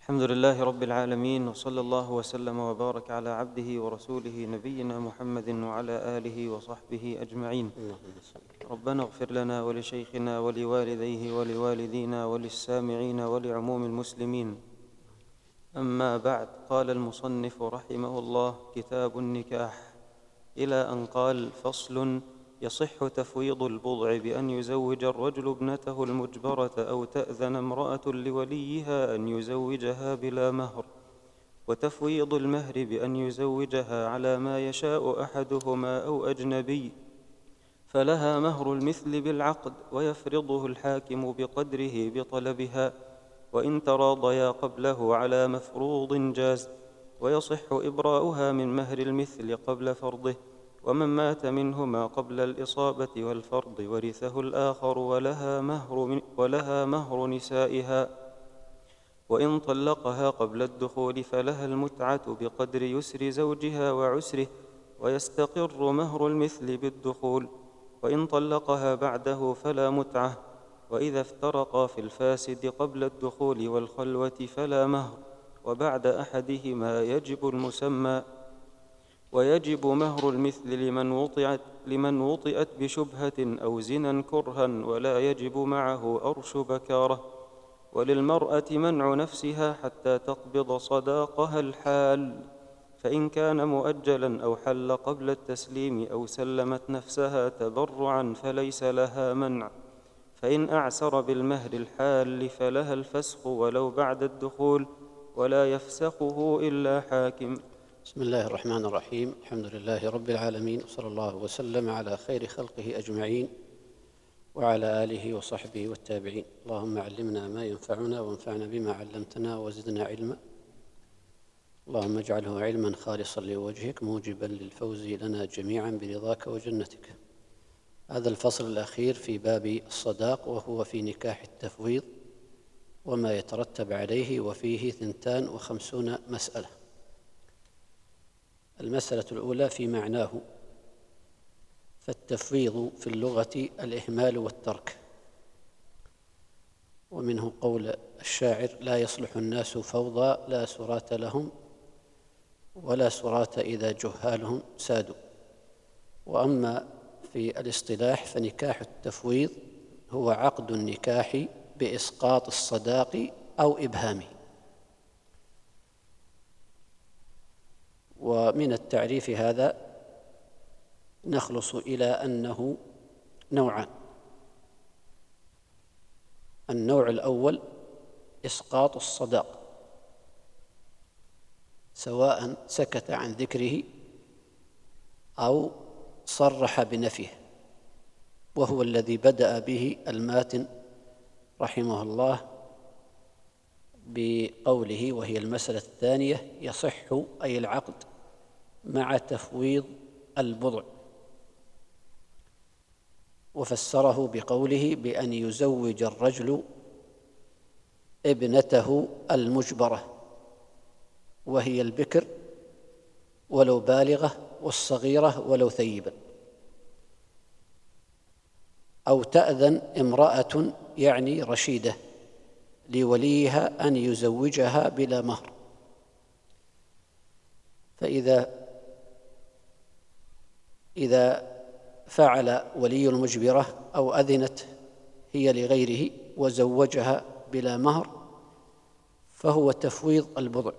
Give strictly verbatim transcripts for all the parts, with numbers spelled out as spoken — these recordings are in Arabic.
الحمد لله رب العالمين، وصلى الله وسلم وبارك على عبده ورسوله نبينا محمد وعلى آله وصحبه أجمعين. ربنا اغفر لنا ولشيخنا ولوالديه ولوالدينا وللسامعين ولعموم المسلمين. أما بعد، قال المصنف رحمه الله: كتاب النكاح، إلى أن قال: فصل: يصح تفويض البضع بأن يزوج الرجل ابنته المجبرة أو تأذن امرأة لوليها أن يزوجها بلا مهر، وتفويض المهر بأن يزوجها على ما يشاء أحدهما أو أجنبي، فلها مهر المثل بالعقد، ويفرضه الحاكم بقدره بطلبها، وإن تراضيا قبله على مفروض جاز، ويصح إبراؤها من مهر المثل قبل فرضه. ومن مات منهما قبل الإصابة والفرض ورثه الآخر ولها مهر, ولها مهر نسائها، وإن طلقها قبل الدخول فلها المتعة بقدر يسر زوجها وعسره، ويستقر مهر المثل بالدخول، وإن طلقها بعده فلا متعة. وإذا افترقا في الفاسد قبل الدخول والخلوة فلا مهر، وبعد أحدهما يجب المسمى. ويجب مهر المثل لمن وطئت, لمن وطئت بشبهة أو زنا كرها، ولا يجب معه أرش بكارة. وللمرأة منع نفسها حتى تقبض صداقها الحال، فإن كان مؤجلا أو حل قبل التسليم أو سلمت نفسها تبرعا فليس لها منع. فإن أعسر بالمهر الحال فلها الفسخ ولو بعد الدخول، ولا يفسخه إلا حاكم. بسم الله الرحمن الرحيم. الحمد لله رب العالمين، وصلى الله وسلم على خير خلقه أجمعين وعلى آله وصحبه والتابعين. اللهم علمنا ما ينفعنا وانفعنا بما علمتنا وزدنا علما. اللهم اجعله علما خالصا لوجهك موجبا للفوز لنا جميعا برضاك وجنتك. هذا الفصل الأخير في باب الصداق، وهو في نكاح التفويض وما يترتب عليه، وفيه ثنتان وخمسون مسألة. المسألة الأولى في معناه. فالتفويض في اللغة الإهمال والترك، ومنه قول الشاعر: لا يصلح الناس فوضى لا سرات لهم، ولا سرات إذا جهالهم سادوا. وأما في الاصطلاح فنكاح التفويض هو عقد النكاح بإسقاط الصداق أو إبهامه. ومن التعريف هذا نخلص إلى أنه نوعان. النوع الأول إسقاط الصداق، سواء سكت عن ذكره أو صرح بنفيه، وهو الذي بدأ به الماتن رحمه الله بقوله: وهي المسألة الثانية: يصح أي العقد مع تفويض البضع. وفسره بقوله: بأن يزوج الرجل ابنته المجبرة، وهي البكر ولو بالغة، والصغيرة ولو ثيبا، أو تأذن امرأة يعني رشيدة لوليها أن يزوجها بلا مهر. فإذا إذا فعل ولي المجبرة أو أذنت هي لغيره وزوجها بلا مهر فهو تفويض البضع،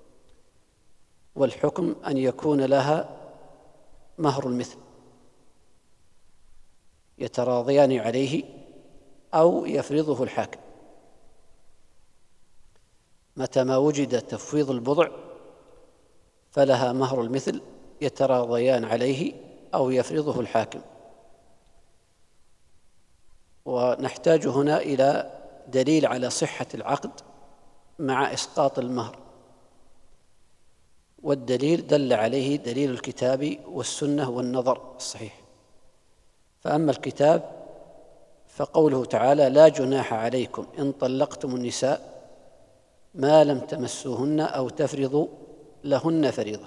والحكم أن يكون لها مهر المثل يتراضيان عليه أو يفرضه الحاكم. متى ما وجد تفويض البضع فلها مهر المثل يتراضيان عليه أو يفرضه الحاكم. ونحتاج هنا إلى دليل على صحة العقد مع إسقاط المهر، والدليل دل عليه دليل الكتاب والسنة والنظر الصحيح. فأما الكتاب فقوله تعالى: لا جناح عليكم إن طلقتم النساء ما لم تمسوهن أو تفرضوا لهن فريضة.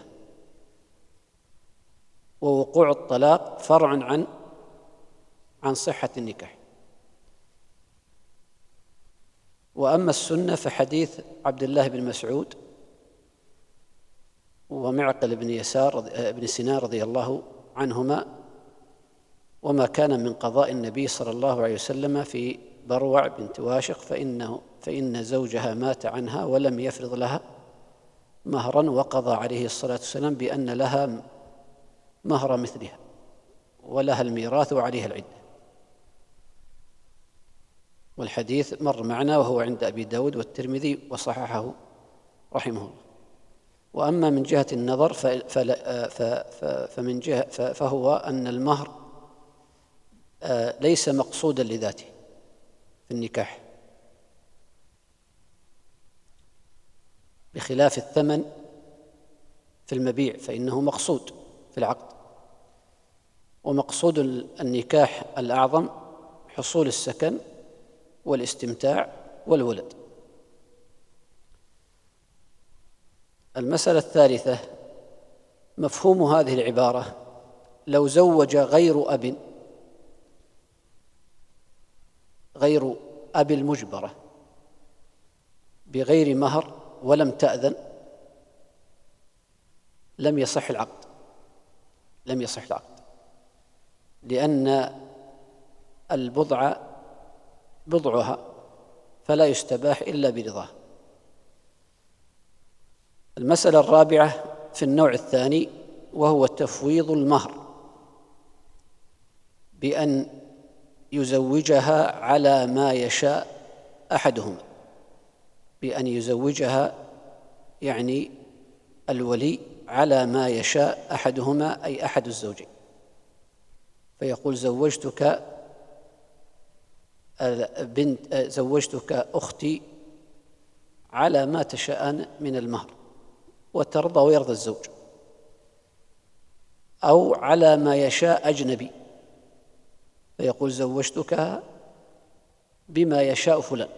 ووقوع الطلاق فرع عن عن صحة النكاح. وأما السنة فحديث عبد الله بن مسعود ومعقل بن يسار بن سنان رضي الله عنهما، وما كان من قضاء النبي صلى الله عليه وسلم في بروع بنت واشق فإنه فإن زوجها مات عنها ولم يفرض لها مهرا، وقضى عليه الصلاة والسلام بأن لها مهر مثلها ولها الميراث وعليها العدة. والحديث مر معنا وهو عند أبي داود والترمذي وصححه رحمه الله. وأما من جهة النظر فمن جهة فهو أن المهر ليس مقصودا لذاته في النكاح، بخلاف الثمن في المبيع فإنه مقصود في العقد. ومقصود النكاح الأعظم حصول السكن والاستمتاع والولد. المسألة الثالثة مفهوم هذه العبارة: لو زوج غير أب غير أب المجبرة بغير مهر ولم تأذن لم يصح العقد لم يصح العقد لأن البضع بضعها فلا يستباح إلا برضاه. المسألة الرابعة في النوع الثاني وهو تفويض المهر بأن يزوجها على ما يشاء أحدهما، بأن يزوجها يعني الولي على ما يشاء أحدهما أي أحد الزوجين، فيقول زوجتك بنت زوجتك أختي على ما تشاءان من المهر وترضى ويرضى الزوج، أو على ما يشاء أجنبي فيقول زوجتك بما يشاء فلان،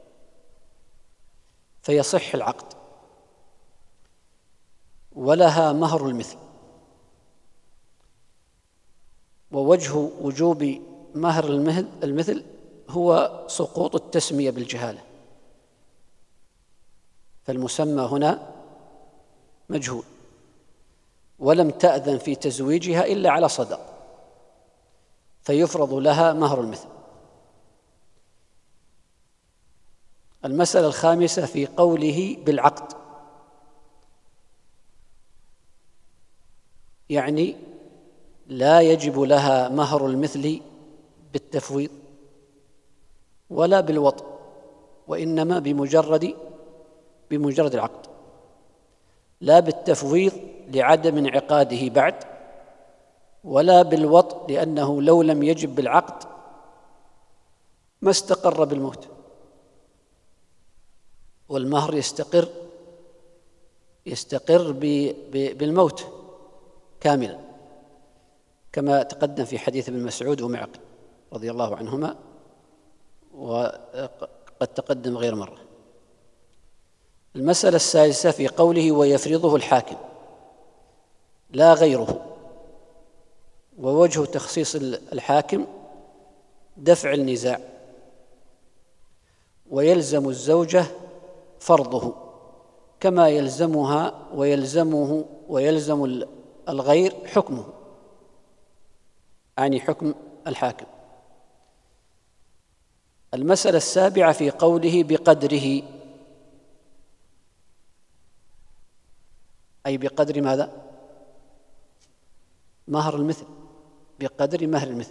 فيصح العقد ولها مهر المثل. ووجه وجوب مهر المثل هو سقوط التسمية بالجهالة، فالمسمى هنا مجهول، ولم تأذن في تزويجها إلا على صداق فيفرض لها مهر المثل. المسألة الخامسة في قوله بالعقد، يعني لا يجب لها مهر المثل بالتفويض ولا بالوطء، وإنما بمجرد بمجرد العقد، لا بالتفويض لعدم انعقاده بعد، ولا بالوطء لأنه لو لم يجب بالعقد ما استقر بالموت، والمهر يستقر يستقر بالموت كاملا كما تقدم في حديث ابن مسعود ومعقل رضي الله عنهما، وقد تقدم غير مرة. المسألة السادسة في قوله ويفرضه الحاكم لا غيره، ووجه تخصيص الحاكم دفع النزاع، ويلزم الزوجة فرضه كما يلزمها ويلزمه ويلزم الغير حكمه، يعني حكم الحاكم. المسألة السابعة في قوله بقدره، أي بقدر ماذا؟ مهر المثل، بقدر مهر المثل،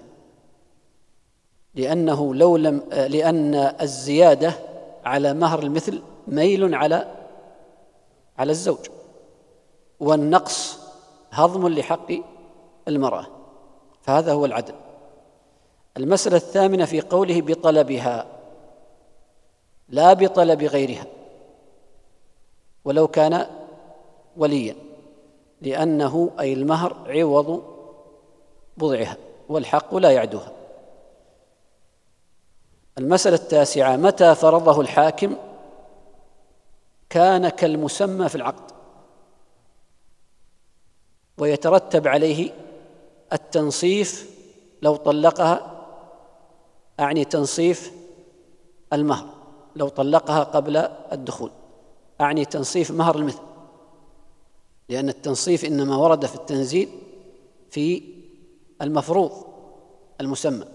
لأنه لو لم لأن الزيادة على مهر المثل ميل على على الزوج، والنقص هضم لحق المرأة، فهذا هو العدل. المسألة الثامنة في قوله بطلبها لا بطلب غيرها ولو كان وليا، لأنه أي المهر عوض بضعها والحق لا يعدوها. المسألة التاسعة متى فرضه الحاكم كان كالمسمى في العقد، ويترتب عليه التنصيف لو طلقها، أعني تنصيف المهر لو طلقها قبل الدخول، أعني تنصيف مهر المثل، لأن التنصيف إنما ورد في التنزيل في المفروض المسمى،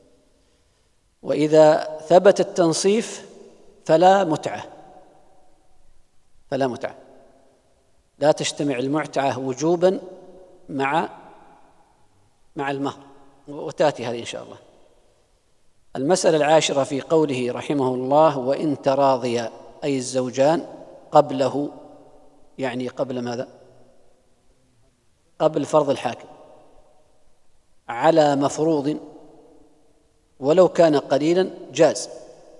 وإذا ثبت التنصيف فلا متعة فلا متعة لا تجتمع المتعة وجوبا مع مع المهر، وتأتي هذه إن شاء الله. المسألة العاشرة في قوله رحمه الله: وإن تراضيا، أي الزوجان قبله، يعني قبل ماذا؟ قبل فرض الحاكم، على مفروض ولو كان قليلا جاز.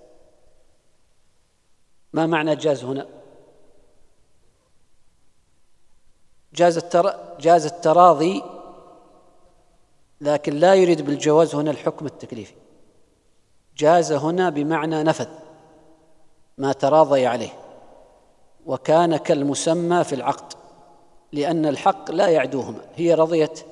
ما معنى جاز هنا؟ جاز التر... جاز التراضي، لكن لا يريد بالجواز هنا الحكم التكليفي. جاز هنا بمعنى نفذ ما تراضي عليه، وكان كالمسمى في العقد، لأن الحق لا يعدوهما، هي رضيت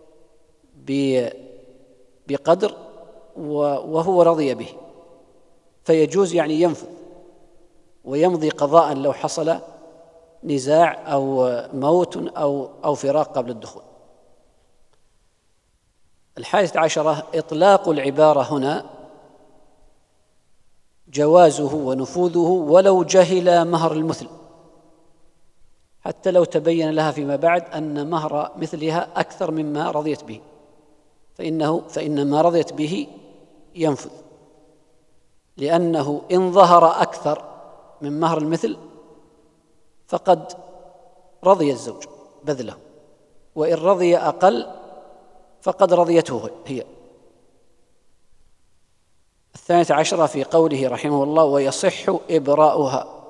بقدر وهو رضي به، فيجوز يعني ينفذ ويمضي قضاء لو حصل نزاع أو موت أو أو فراق قبل الدخول. الحادثة عشرة: إطلاق العبارة هنا جوازه ونفوذه ولو جهل مهر المثل، حتى لو تبين لها فيما بعد أن مهر مثلها أكثر مما رضيت به، فإنه فإن ما رضيت به ينفذ، لأنه إن ظهر أكثر من مهر المثل فقد رضي الزوج بذله، وإن رضي أقل فقد رضيته هي. الثانية عشرة في قوله رحمه الله: ويصح إبراؤها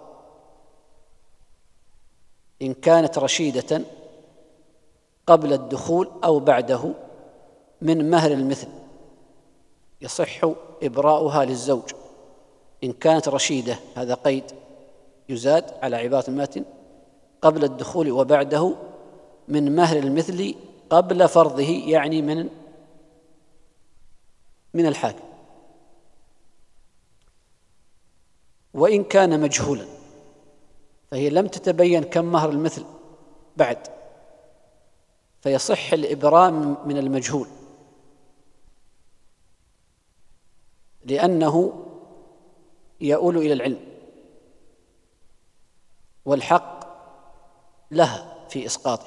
إن كانت رشيدة قبل الدخول أو بعده من مهر المثل. يصح إبراؤها للزوج إن كانت رشيدة، هذا قيد يزاد على عبارة الماتن، قبل الدخول وبعده من مهر المثل قبل فرضه، يعني من من الحاكم. وإن كان مجهولا فهي لم تتبين كم مهر المثل بعد، فيصح الإبراء من المجهول، لأنه يؤول إلى العلم، والحق لها في إسقاطه.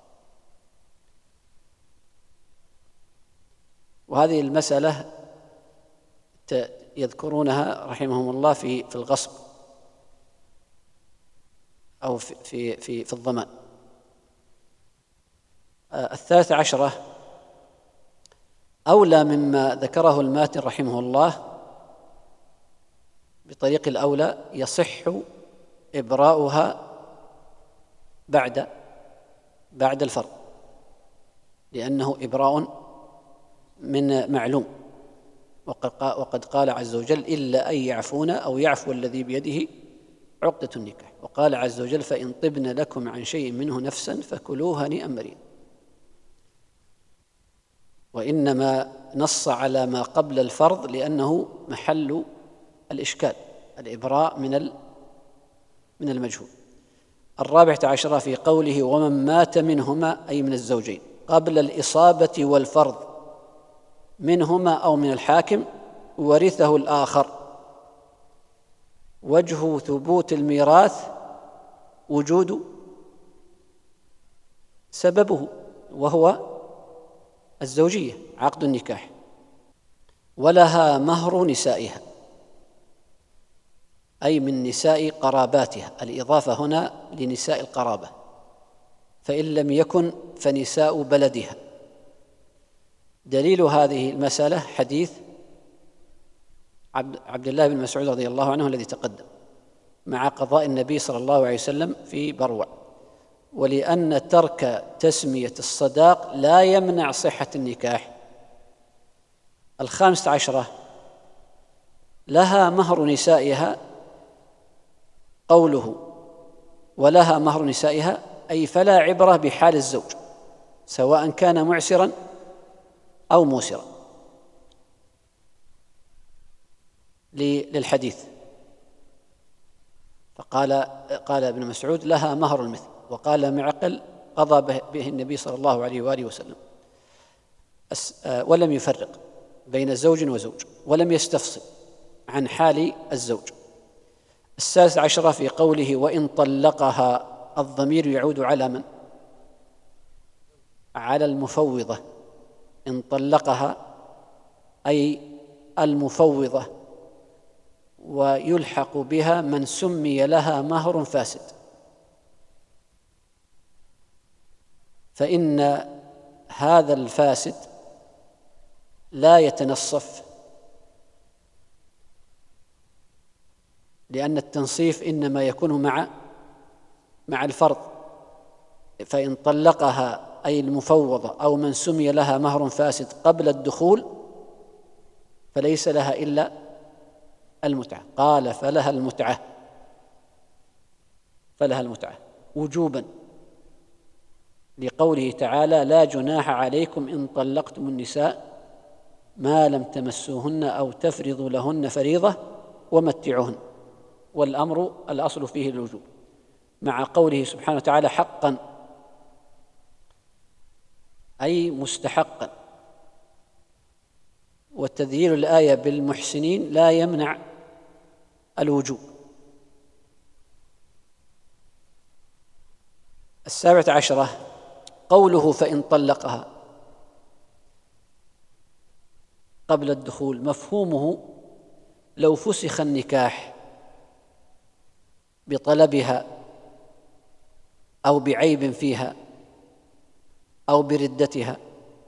وهذه المسألة يذكرونها رحمهم الله في في الغصب أو في في في, في الضمان. الثالثة عشرة: أولى مما ذكره الماتن رحمه الله بطريق الأولى، يصح إبراؤها بعد بعد الفرض، لأنه إبراء من معلوم، وقد قال عز وجل: إلا أن يعفون أو يعفو الذي بيده عقدة النكاح. وقال عز وجل: فإن طبن لكم عن شيء منه نفسا فكلوه هنيئا مريئا. وإنما نص على ما قبل الفرض لأنه محل الإشكال، الإبراء من من المجهول. الرابعة عشرة في قوله: ومن مات منهما، أي من الزوجين، قبل الإصابة والفرض منهما أو من الحاكم ورثه الآخر. وجه ثبوت الميراث وجود سببه، وهو الزوجية، عقد النكاح. ولها مهر نسائها، أي من نساء قراباتها، الإضافة هنا لنساء القرابة، فإن لم يكن فنساء بلدها. دليل هذه المسألة حديث عبد الله بن مسعود رضي الله عنه الذي تقدم مع قضاء النبي صلى الله عليه وسلم في بروع. ولأن ترك تسمية الصداق لا يمنع صحة النكاح. الخامسة عشرة: لها مهر نسائها، قوله ولها مهر نسائها أي فلا عبرة بحال الزوج سواء كان معسرا أو موسرا، للحديث قال قال ابن مسعود: لها مهر المثل. وقال معقل: قضى به النبي صلى الله عليه وآله وسلم، ولم يفرق بين زوج وزوج، ولم يستفصل عن حال الزوج. السادس عشر في قوله: وإن طلقها، الضمير يعود على من؟ على المفوضة. إن طلقها أي المفوضة، ويلحق بها من سمي لها مهر فاسد، فإن هذا الفاسد لا يتنصف، لأن التنصيف إنما يكون مع مع الفرض. فإن طلقها أي المفوضة أو من سمي لها مهر فاسد قبل الدخول فليس لها إلا المتعة. قال: فلها المتعة، فلها المتعة وجوبا، لقوله تعالى: لا جناح عليكم إن طلقتم النساء ما لم تمسوهن أو تفرضوا لهن فريضة ومتعوهن. والأمر الأصل فيه الوجوب، مع قوله سبحانه وتعالى: حقا أي مستحقا. وتذييل الآية بالمحسنين لا يمنع الوجوب. السابعة عشرة قوله: فإن طلقها قبل الدخول، مفهومه لو فسخ النكاح بطلبها أو بعيب فيها أو بردتها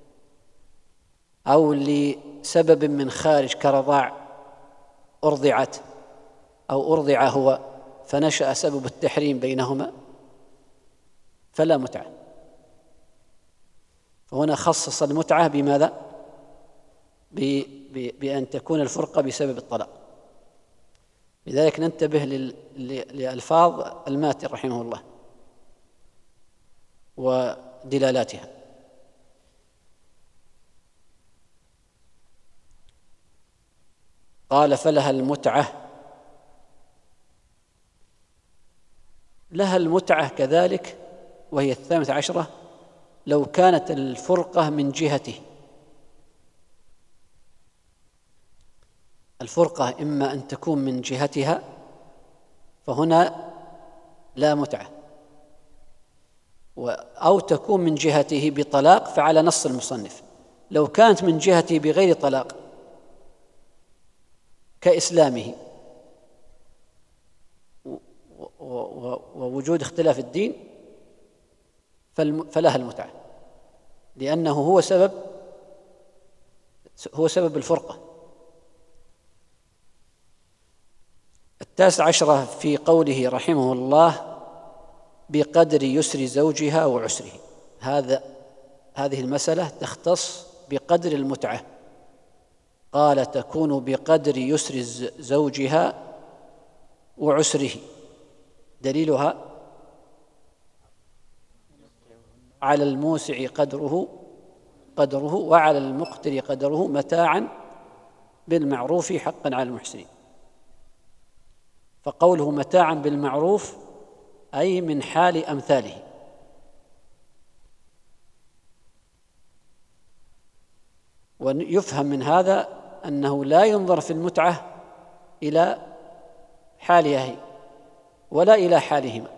أو لسبب من خارج كرضاع، أرضعت أو أرضع هو فنشأ سبب التحريم بينهما، فلا متعة. فهنا خصص المتعة بماذا؟ بأن تكون الفرقة بسبب الطلاق. لذلك ننتبه لألفاظ الماتن رحمه الله ودلالاتها. قال: فلها المتعة. لها المتعة كذلك، وهي الثامنة عشرة، لو كانت الفرقة من جهته. الفرقة إما أن تكون من جهتها، فهنا لا متعة، أو تكون من جهته بطلاق، فعلى نص المصنف. لو كانت من جهته بغير طلاق كإسلامه ووجود اختلاف الدين فلها المتعة، لأنه هو سبب هو سبب الفرقة. التاسع عشرة في قوله رحمه الله: بقدر يسر زوجها وعسره. هذا هذه المسألة تختص بقدر المتعة. قال: تكون بقدر يسر زوجها وعسره. دليلها: على الموسع قدره قدره وعلى المقتر قدره متاعا بالمعروف حقا على المحسنين. فقوله متاعا بالمعروف أي من حال أمثاله. ويفهم من هذا أنه لا ينظر في المتعة إلى حالها هي ولا إلى حالهما،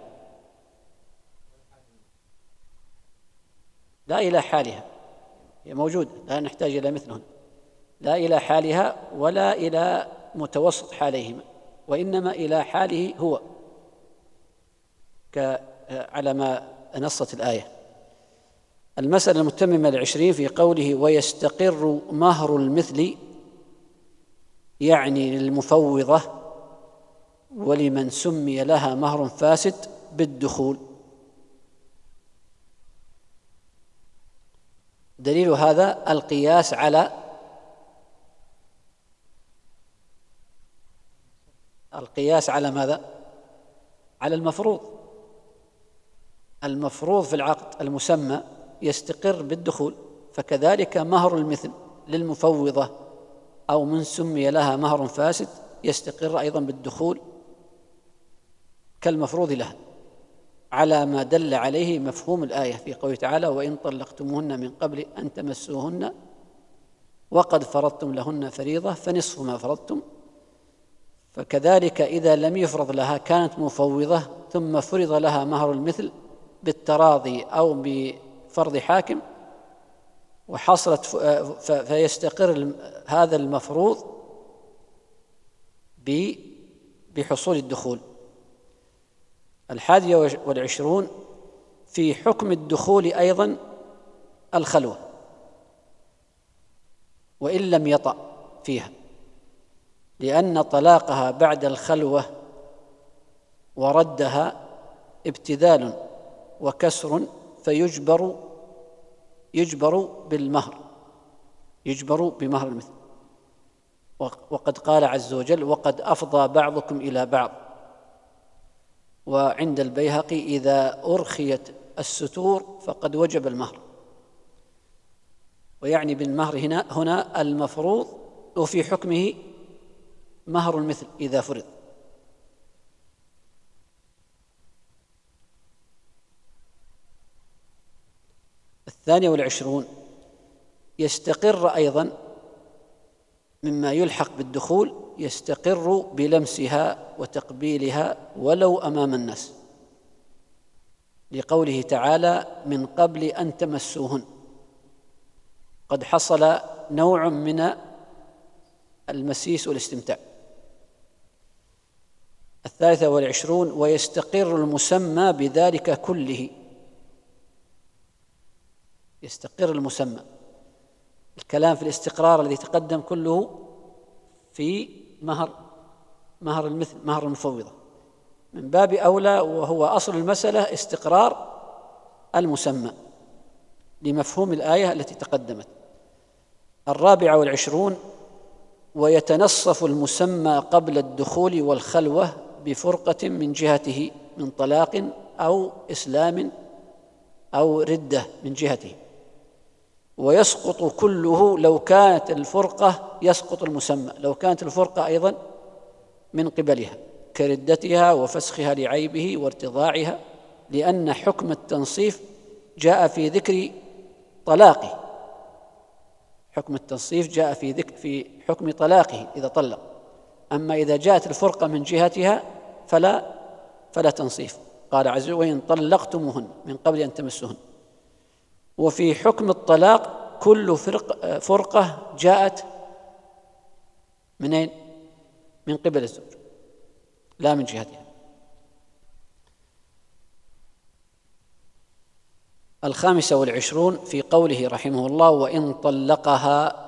لا إلى حالها، هي موجودة لا نحتاج إلى مثلهن، لا إلى حالها ولا إلى متوسط حاليهما، وإنما إلى حاله هو على ما نصت الآية. المسألة المتممة العشرين في قوله: ويستقر مهر المثل، يعني للمفوضة ولمن سمي لها مهر فاسد بالدخول. دليل هذا القياس على القياس على ماذا؟ على المفروض. المفروض في العقد المسمى يستقر بالدخول، فكذلك مهر المثل للمفوضة أو من سمي لها مهر فاسد يستقر أيضا بالدخول كالمفروض لها، على ما دل عليه مفهوم الآية في قوله تعالى: وإن طلقتموهن من قبل أن تمسوهن وقد فرضتم لهن فريضة فنصف ما فرضتم. فكذلك إذا لم يفرض لها كانت مفوضة ثم فرض لها مهر المثل بالتراضي أو بفرض حاكم وحصلت فيستقر هذا المفروض بحصول الدخول. الحادية والعشرون في حكم الدخول أيضا الخلوة وإن لم يطأ فيها، لأن طلاقها بعد الخلوة وردها ابتذال وكسر، فيجبر يجبر بالمهر يجبر بمهر المثل. وقد قال عز وجل: وقد أفضى بعضكم إلى بعض. وعند البيهقي: إذا أرخيت الستور فقد وجب المهر. ويعني بالمهر هنا هنا المفروض، وفي حكمه مهر المثل إذا فرض. الثانية والعشرون يستقر أيضا مما يلحق بالدخول، يستقر بلمسها وتقبيلها ولو أمام الناس، لقوله تعالى: من قبل أن تمسوهن. قد حصل نوع من المسيس والاستمتاع. الثالثة والعشرون ويستقر المسمى بذلك كله. يستقر المسمى. الكلام في الاستقرار الذي تقدم كله في مهر مهر المثل مهر المفوضة، من باب أولى وهو أصل المسألة استقرار المسمى لمفهوم الآية التي تقدمت. الرابعة والعشرون ويتنصف المسمى قبل الدخول والخلوة بفرقة من جهته من طلاق أو إسلام أو ردة من جهته، ويسقط كله لو كانت الفرقة يسقط المسمى لو كانت الفرقة أيضا من قبلها كردتها وفسخها لعيبه وارتضاعها، لأن حكم التنصيف جاء في ذكر طلاقه. حكم التنصيف جاء في ذكر في حكم طلاقه إذا طلق، أما إذا جاءت الفرقة من جهتها فلا فلا تنصيف. قال عز وجل: وإن طلقتموهن من قبل أن تمسوهن. وفي حكم الطلاق كل فرق فرقة جاءت منين؟ من قبل الزوج لا من جهتها. الخامسة والعشرون في قوله رحمه الله: وإن طلقها،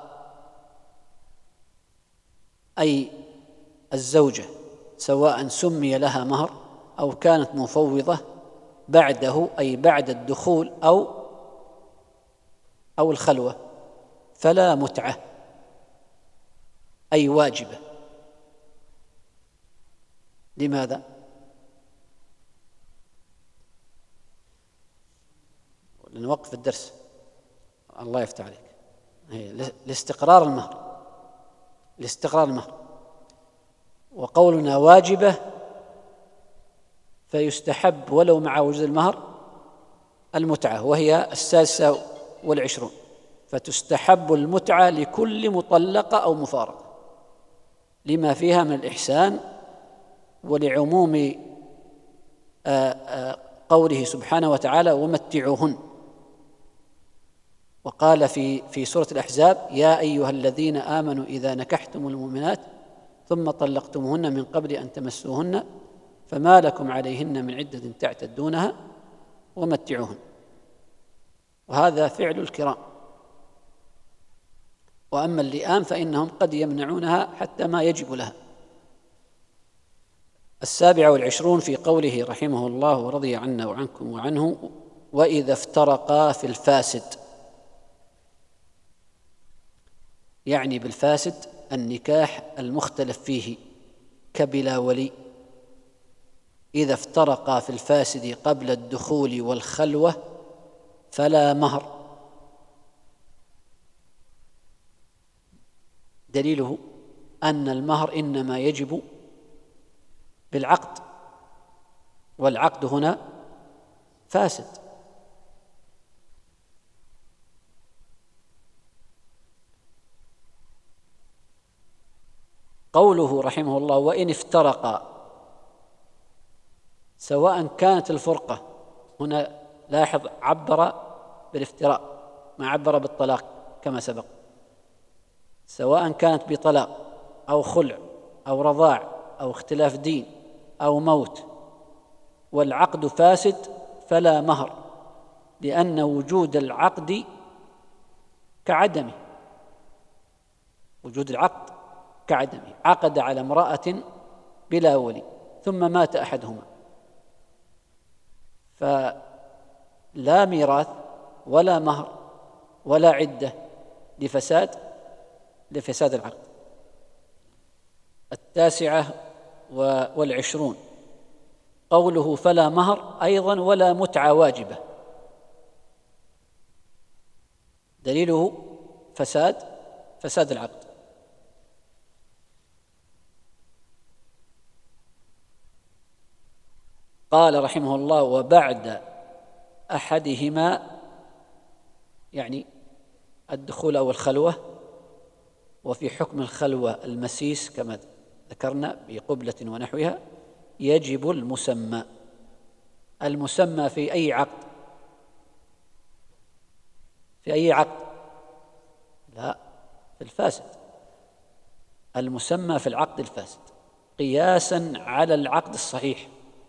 أي الزوجة، سواء سمي لها مهر أو كانت مفوضة بعده، أي بعد الدخول أو أو الخلوة، فلا متعة، أي واجبة. لماذا؟ لنوقف الدرس. الله يفتح عليك. لاستقرار المهر لاستقرار المهر وقولنا واجبة فيستحب ولو مع وجود المهر المتعة، وهي السادسة والعشرون. فتستحب المتعة لكل مطلقة أو مفارقة لما فيها من الإحسان، ولعموم قوله سبحانه وتعالى: ومتعوهن. وقال في في سورة الأحزاب: يا أيها الذين آمنوا إذا نكحتم المؤمنات ثم طلقتموهن من قبل أن تمسوهن فما لكم عليهن من عدة تعتدونها ومتعوهن. وهذا فعل الكرام. وأما اللئام فإنهم قد يمنعونها حتى ما يجب لها. السابعة والعشرون في قوله رحمه الله ورضي عنا وعنكم وعنه: وإذا افترقا في الفاسد. يعني بالفاسد النكاح المختلف فيه كبلا ولي. إذا افترقا في الفاسد قبل الدخول والخلوة فلا مهر. دليله أن المهر إنما يجب بالعقد والعقد هنا فاسد. قوله رحمه الله وإن افترقا، سواء كانت الفرقة هنا، لاحظ عبر بالافتراق ما عبر بالطلاق كما سبق، سواء كانت بطلاق أو خلع أو رضاع أو اختلاف دين أو موت والعقد فاسد فلا مهر، لأن وجود العقد كعدمه، وجود العقد كعدمه. عقد على امرأة بلا ولي ثم مات أحدهما، فلا ميراث ولا مهر ولا عدة لفساد لفساد العقد. التاسعة والعشرون قوله فلا مهر أيضا ولا متعة واجبة، دليله فساد فساد العقد. قال رحمه الله وبعد أحدهما، يعني الدخول أو الخلوة، وفي حكم الخلوة المسيس كما ذكرنا بقبلة ونحوها، يجب المسمى. المسمى في أي عقد؟ في أي عقد؟ لا، في الفاسد. المسمى في العقد الفاسد قياسا على العقد الصحيح.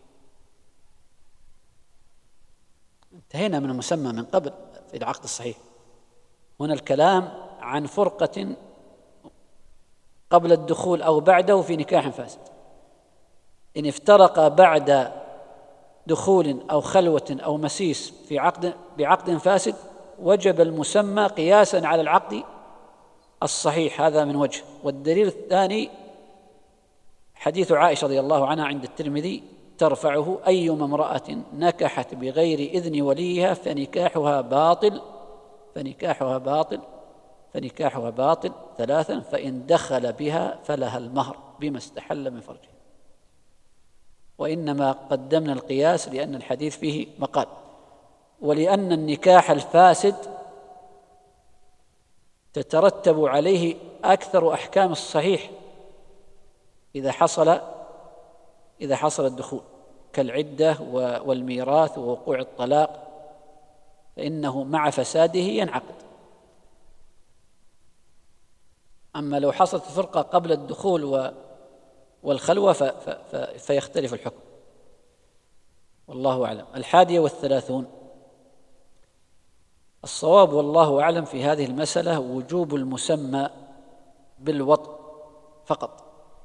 انتهينا من المسمى من قبل في العقد الصحيح، هنا الكلام عن فرقة قبل الدخول أو بعده في نكاح فاسد. إن افترق بعد دخول أو خلوة أو مسيس في عقد بعقد فاسد وجب المسمى قياسا على العقد الصحيح، هذا من وجه. والدليل الثاني حديث عائشة رضي الله عنها عند الترمذي ترفعه أيما امرأة نكحت بغير إذن وليها فنكاحها باطل فنكاحها باطل فنكاحها باطل ثلاثا، فإن دخل بها فلها المهر بما استحل من فرجه. وإنما قدمنا القياس لأن الحديث فيه مقال، ولأن النكاح الفاسد تترتب عليه أكثر أحكام الصحيح إذا حصل إذا حصل الدخول، كالعدة والميراث ووقوع الطلاق، فإنه مع فساده ينعقد. أما لو حصلت الفرقة قبل الدخول والخلوة فيختلف الحكم، والله أعلم. الحادية والثلاثون الصواب والله أعلم في هذه المسألة وجوب المسمى بالوطء فقط،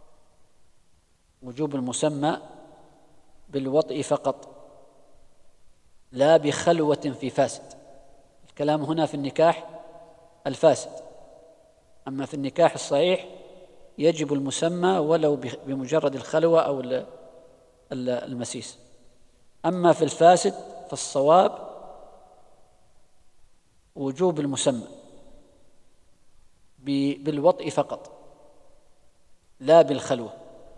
وجوب المسمى بالوطء فقط، لا بخلوة في فاسد. الكلام هنا في النكاح الفاسد، أما في النكاح الصحيح يجب المسمى ولو بمجرد الخلوة أو المسيس. أما في الفاسد فالصواب وجوب المسمى بالوطء فقط لا بالخلوة.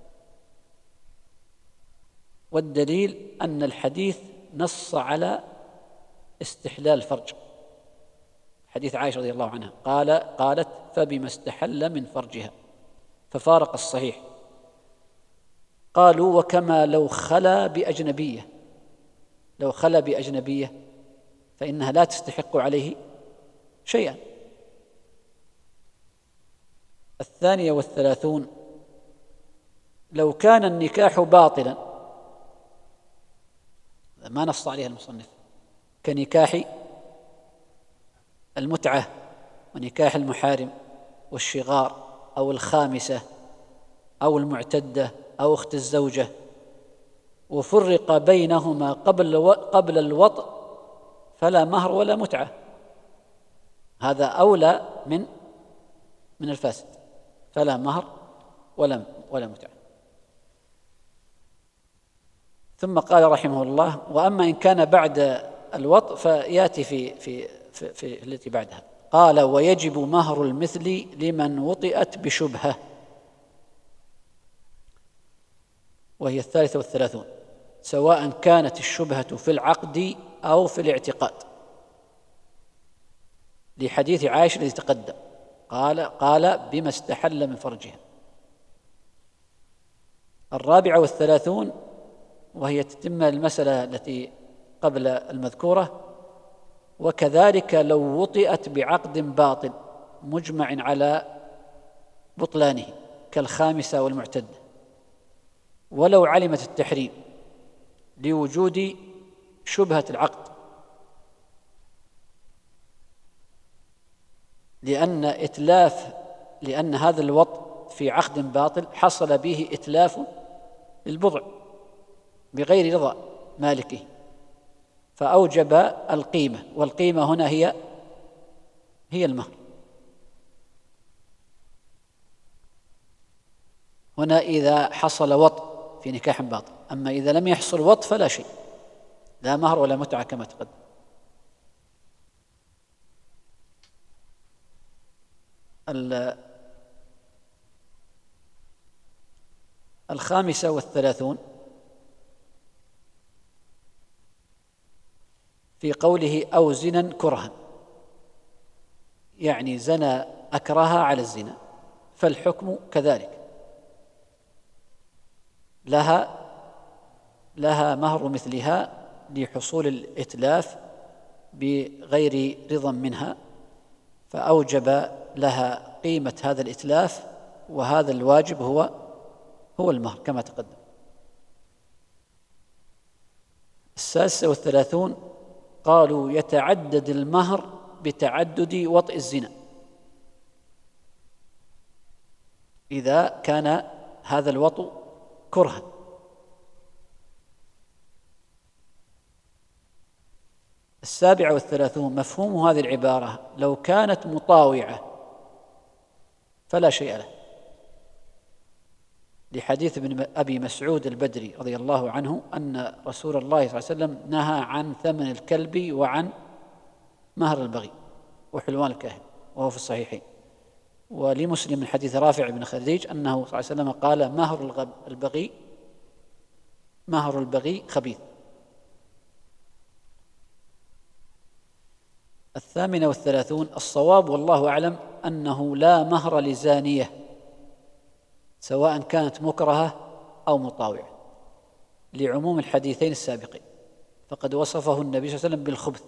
والدليل أن الحديث نص على استحلال الفرج، حديث عائشة رضي الله عنها قال قالت فبما استحل من فرجها، ففارق الصحيح. قالوا وكما لو خلا بأجنبية، لو خلا بأجنبية فإنها لا تستحق عليه شيئا. الثانية والثلاثون لو كان النكاح باطلا، ما نص عليها المصنف، كنكاح المتعة ونكاح المحارم والشغار أو الخامسة أو المعتدة أو أخت الزوجة، وفرق بينهما قبل قبل الوطء فلا مهر ولا متعة، هذا أولى من من الفاسد، فلا مهر ولا ولا متعة. ثم قال رحمه الله وأما إن كان بعد الوطء فيأتي في في في, في التي بعدها. قال ويجب مهر المثل لمن وطئت بشبهة، وهي الثالثة والثلاثون. سواء كانت الشبهة في العقد أو في الاعتقاد، لحديث عائشة الذي تقدم قال قال بما استحل من فرجها. الرابعة والثلاثون وهي تتم المسألة التي قبل المذكورة: وكذلك لو وطئت بعقد باطل مجمع على بطلانه كالخامسة والمعتدة، ولو علمت التحريم لوجود شبهة العقد، لأن إتلاف لأن هذا الوطء في عقد باطل حصل به إتلاف للبضع بغير رضا مالكه، فأوجب القيمة، والقيمة هنا هي هي المهر. هنا إذا حصل وطء في نكاح باطل، أما إذا لم يحصل وطء فلا شيء، لا مهر ولا متعة كما تقدم. الخامسة والثلاثون في قوله أو زنا كرها، يعني زنى أكرها على الزنا، فالحكم كذلك، لها لها مهر مثلها لحصول الإتلاف بغير رضا منها، فأوجب لها قيمة هذا الإتلاف، وهذا الواجب هو هو المهر كما تقدم. السادسة والثلاثون قالوا يتعدد المهر بتعدد وطئ الزنا، إذا كان هذا الوطئ كرها. السابعة والثلاثون مفهوم هذه العبارة: لو كانت مطاوعة فلا شيء له، لحديث ابن أبي مسعود البدري رضي الله عنه أن رسول الله صلى الله عليه وسلم نهى عن ثمن الكلب وعن مهر البغي وحلوان الكاهن، وهو في الصحيحين. ولمسلم من حديث رافع بن خديج أنه صلى الله عليه وسلم قال: مهر البغي مهر البغي خبيث. الثامنة والثلاثون الصواب والله أعلم أنه لا مهر لزانية سواء كانت مكرهة أو مطاوعة، لعموم الحديثين السابقين، فقد وصفه النبي صلى الله عليه وسلم بالخبث،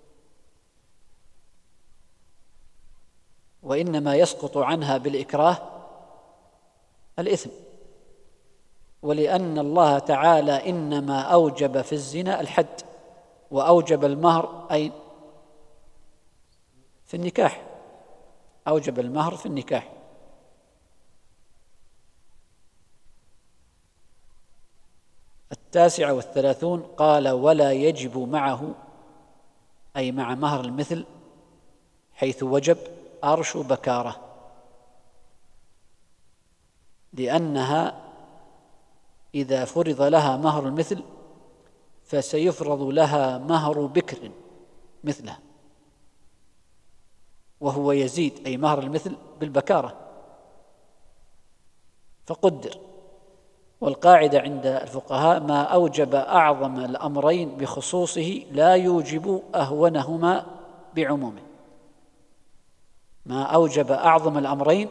وإنما يسقط عنها بالإكراه الإثم، ولأن الله تعالى إنما أوجب في الزنا الحد، وأوجب المهر أين؟ في النكاح، أوجب المهر في النكاح. التاسعة والثلاثون قال ولا يجب معه، أي مع مهر المثل حيث وجب، أرش بكارة، لأنها إذا فرض لها مهر المثل فسيفرض لها مهر بكر مثلها، وهو يزيد أي مهر المثل بالبكارة، فقدر. والقاعدة عند الفقهاء: ما أوجب أعظم الأمرين بخصوصه لا يوجب أهونهما بعمومه. ما أوجب أعظم الأمرين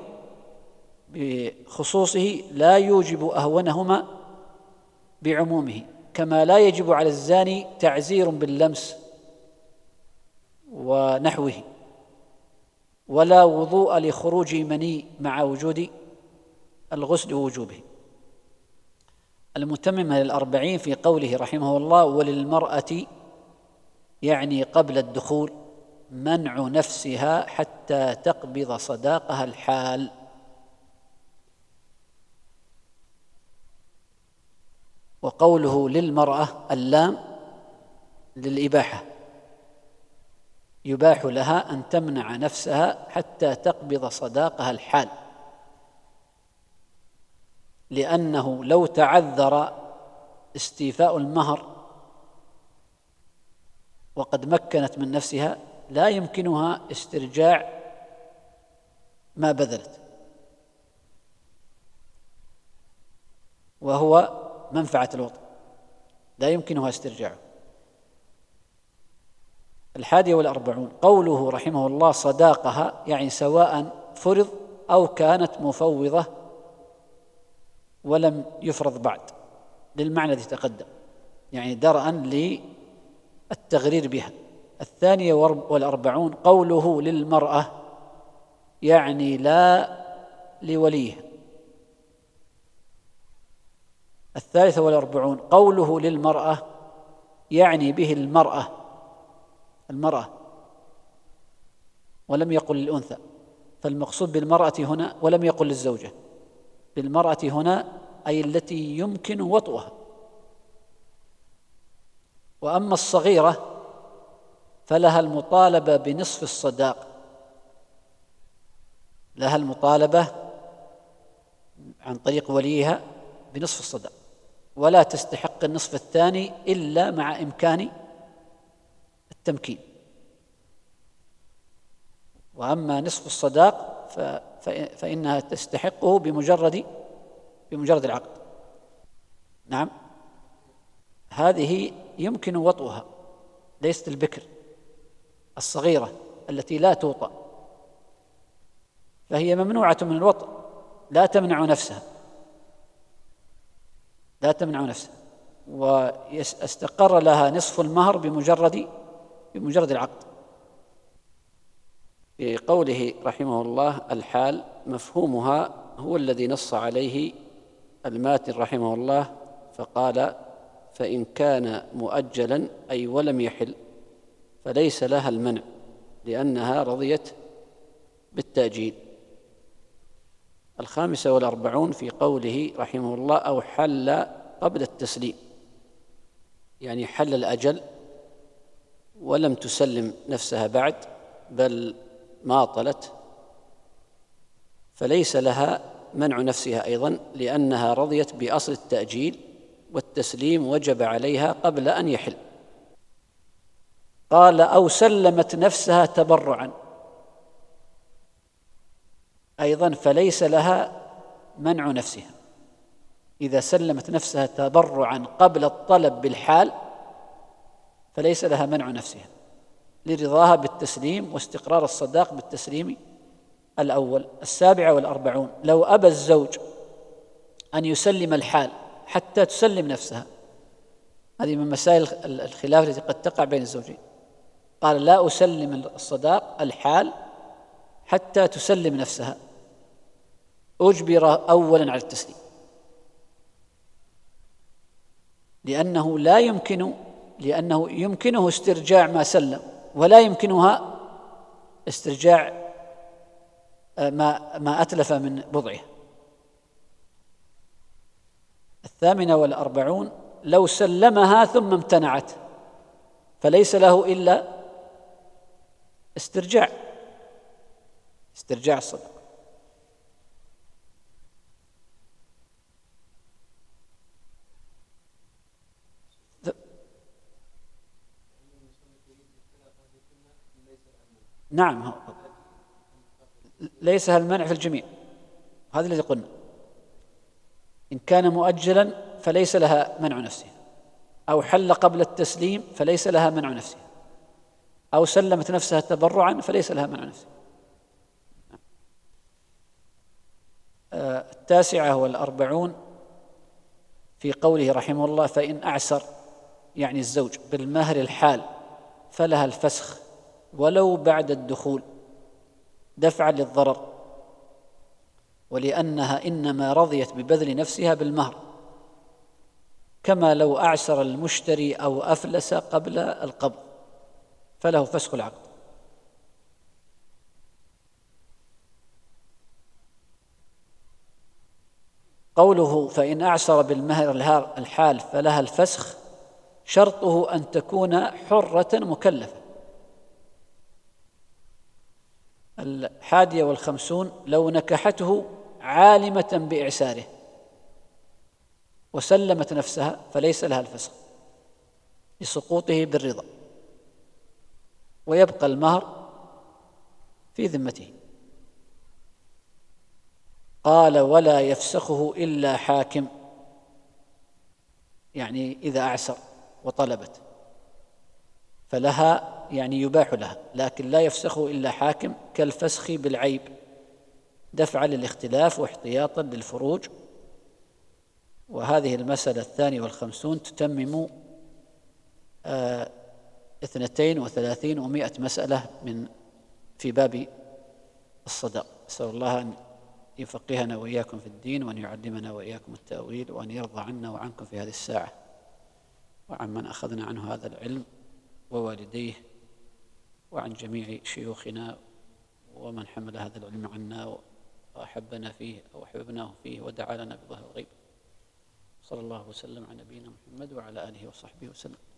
بخصوصه لا يوجب أهونهما بعمومه، كما لا يجب على الزاني تعزير باللمس ونحوه، ولا وضوء لخروج مني مع وجود الغسل ووجوبه. المتممة للأربعين في قوله رحمه الله: وللمرأة، يعني قبل الدخول، منع نفسها حتى تقبض صداقها الحال. وقوله للمرأة اللام للإباحة، يباح لها أن تمنع نفسها حتى تقبض صداقها الحال، لأنه لو تعذر استيفاء المهر وقد مكنت من نفسها لا يمكنها استرجاع ما بذلت، وهو منفعة الوطء، لا يمكنها استرجاعه. الحادية والأربعون قوله رحمه الله صداقها، يعني سواء فرض أو كانت مفوضة ولم يفرض بعد، للمعنى الذي تقدم، يعني درءا للتغرير بها. الثانية والأربعون قوله للمرأة، يعني لا لوليها. الثالثة والأربعون قوله للمرأة، يعني به المرأة المرأة ولم يقل للأنثى، فالمقصود بالمرأة هنا ولم يقل للزوجة، بالمرأة هنا أي التي يمكن وطئها. وأما الصغيرة فلها المطالبة بنصف الصداق، لها المطالبة عن طريق وليها بنصف الصداق، ولا تستحق النصف الثاني إلا مع إمكان التمكين. وأما نصف الصداق فإنها تستحقه بمجرد بمجرد العقد. نعم، هذه يمكن وطئها، ليست البكر الصغيرة التي لا توطأ، فهي ممنوعة من الوطء، لا تمنع نفسها لا تمنع نفسها واستقر لها نصف المهر بمجرد بمجرد العقد. في قوله رحمه الله الحال مفهومها هو الذي نص عليه الماتن رحمه الله، فقال فإن كان مؤجلا أي ولم يحل فليس لها المنع لأنها رضيت بالتأجيل. الخامسة والأربعون في قوله رحمه الله أو حل قبل التسليم، يعني حل الأجل ولم تسلم نفسها بعد بل ماطلت، فليس لها منع نفسها أيضا لأنها رضيت بأصل التأجيل، والتسليم وجب عليها قبل أن يحل. قال أو سلمت نفسها تبرعا، أيضا فليس لها منع نفسها إذا سلمت نفسها تبرعا قبل الطلب بالحال، فليس لها منع نفسها لرضاها بالتسليم واستقرار الصداق بالتسليم الأول. السابعة والأربعون لو أبى الزوج أن يسلم الحال حتى تسلم نفسها، هذه من مسائل الخلاف التي قد تقع بين الزوجين، قال لا أسلم الصداق الحال حتى تسلم نفسها، أجبر أولا على التسليم، لأنه لا يمكن لأنه يمكنه استرجاع ما سلم ولا يمكنها استرجاع ما ما أتلف من بضعه. الثامنة والأربعون لو سلمها ثم امتنعت فليس له إلا استرجاع استرجاع الصدقة. نعم، ليس المنع في الجميع، هذا الذي قلنا. إن كان مؤجلا فليس لها منع نفسها، أو حل قبل التسليم فليس لها منع نفسها، أو سلمت نفسها تبرعا فليس لها منع نفسها. التاسعة والأربعون في قوله رحمه الله فإن أعسر، يعني الزوج بالمهر الحال فلها الفسخ ولو بعد الدخول دفعا للضرر، ولأنها إنما رضيت ببذل نفسها بالمهر، كما لو أعسر المشتري أو أفلس قبل القبض فله فسخ العقد. قوله فإن أعسر بالمهر الحال فلها الفسخ شرطه أن تكون حرة مكلفة. الحادية والخمسون لو نكحته عالمة بإعساره وسلمت نفسها فليس لها الفسخ لسقوطه بالرضا، ويبقى المهر في ذمته. قال ولا يفسخه إلا حاكم، يعني إذا أعسر وطلبت، فلها يعني يباح لها، لكن لا يفسخه إلا حاكم كالفسخ بالعيب دفعا للاختلاف واحتياطا للفروج. وهذه المسألة الثانية والخمسون تتمم آه اثنتين وثلاثين ومائة مسألة من في باب الصداق. أسأل الله أن يفقهنا وإياكم في الدين، وأن يعلمنا وإياكم التأويل، وأن يرضى عنا وعنكم في هذه الساعة، وعن من أخذنا عنه هذا العلم ووالديه، وعن جميع شيوخنا ومن حمل هذا العلم عنا وأحبنا فيه أو أحببناه فيه ودعا لنا بظهر الغيب. صلى الله وسلم على نبينا محمد وعلى آله وصحبه وسلم.